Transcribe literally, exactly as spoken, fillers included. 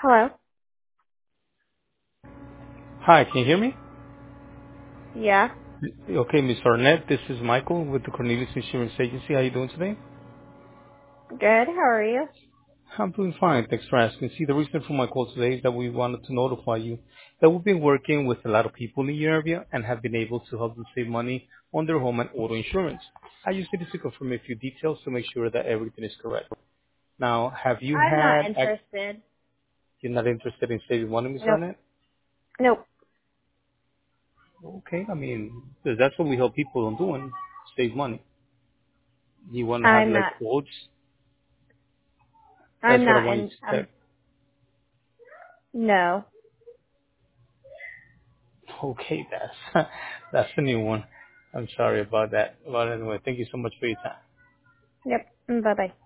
Hello? Hi, can you hear me? Yeah. Okay, Miss Arnett, this is Michael with the Cornelius Insurance Agency. How you doing today? Good. How are you? I'm doing fine. Thanks for asking. See, the reason for my call today is that we wanted to notify you that we've been working with a lot of people in your area and have been able to help them save money on their home and auto insurance. I just need to confirm a few details to make sure that everything is correct. Now, have you I'm not had, ac- interested. you're not interested in saving money, Miss Nope. Arnett? Nope. Okay, I mean, 'cause that's what we help people on doing, save money. You want to have I'm like not. quotes? I'm That's what I not want you in. to check. Um. No. Okay, that's that's a new one. I'm sorry about that. But anyway, thank you so much for your time. Yep. Bye bye.